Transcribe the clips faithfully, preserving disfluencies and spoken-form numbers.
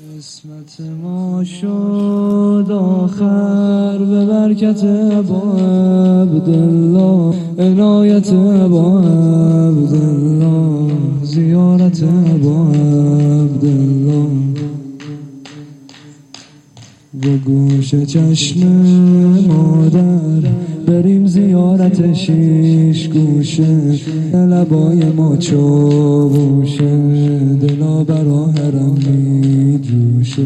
قسمت ما شد آخر به برکت با عبدالله، عنایت با عبدالله، زیارت با عبدالله. با گوش چشم مادر بریم زیارت شیش گوشه، لبای ما چاووشه، دلا برا حرم می جوشه.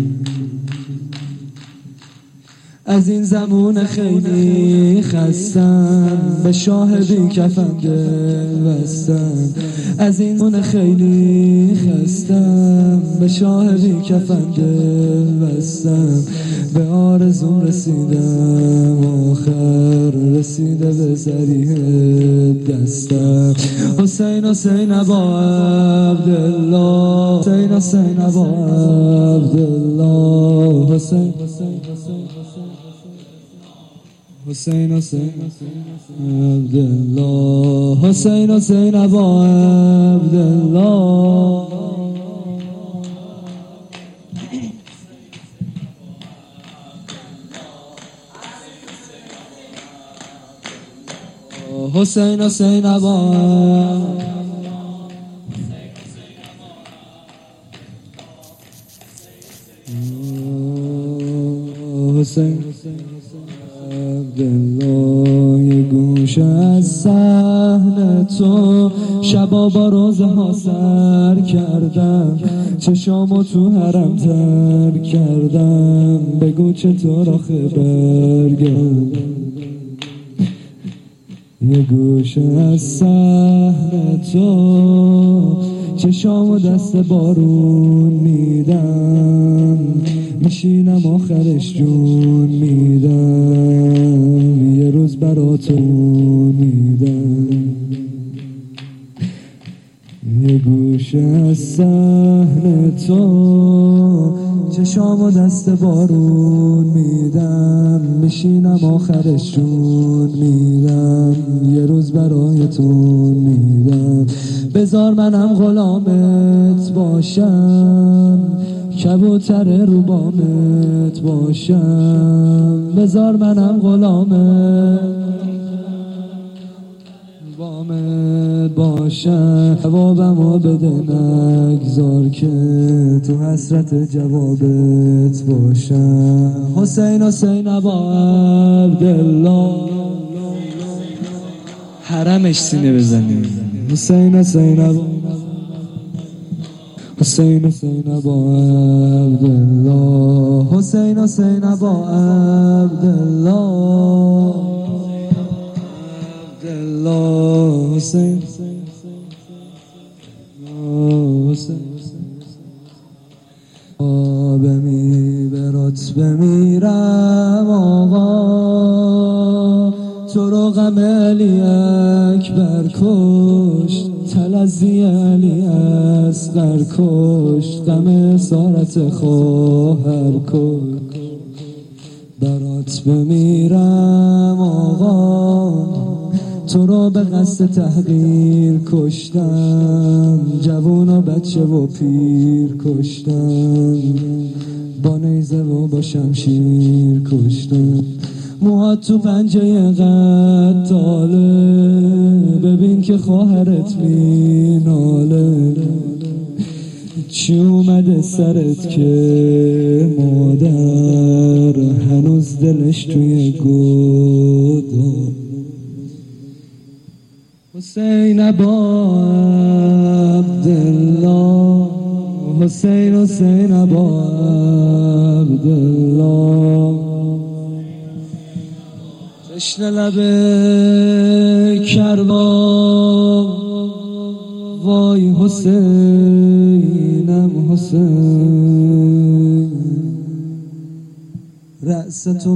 از این زمون خیلی خستم، به شاه بی کفن دل بستم. از این زمون خیلی خستم، به شاه بی کفن دل بستم. به آرزوم رسیدم، آخر رسیده به ذریح دستم. حسین حسین ابا عبدالله، حسین حسین ابا عبدالله، حسین حسین حسین حسین عبدالله، حسین حسین ابا عبدالله. حسین حسین ابا حسین عبدالله. یه گوشه از صحن تو شبا با روزه ها سر کردم، چشامو تو حرم تر کردم. بگو چطور آخه برگردم. یه گوشه از صحن تو چشامو دست بارون میدم، میشینم آخرش جون میدم. یه روز براتون میدم. یه گوشه از صحن تو چشامو دست بارون میدم، میشینم آخرش جون میدم. یه روز برایتون میدم. بذار منم غلامت باشم، کبوتر رو بامت باشم. بذار منم غلامت بامت باشم. جوابمو بده نگذار که تو حسرت جوابت باشم. حسین حسین ابا عبدالله، حرمش سینه بزنیم. حسین حسین ابا حسین حسین ابا عبدالله، حسین حسین ابا عبدالله، عبدالله. حسین حسین بمی برات بمیرم آقا، تو رو غم علی اکبر کشت، تلزی علی اصغر کشت، غم اسارت خواهر کشت. برات بمیرم آقا، تو رو به قصد تحقیر کشتم، جوون و بچه و پیر کشتم، با نیزه و با شمشیر کشتم. موهات تو پنجه قتاله، ببین که خواهرت میناله. چی اومده سرت که مادر هنوز دلش توی گودا. حسین ابا عبدالله، حسین حسین ابا عبدالله. جشن لب کربلا، وای حسینم حسین. رأس تو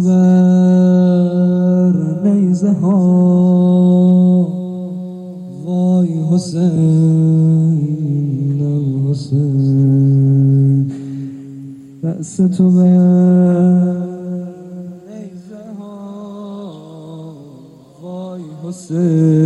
بر نیزه ها، وای حسینم حسین. رأس تو بر نیزه ها، وای حسین.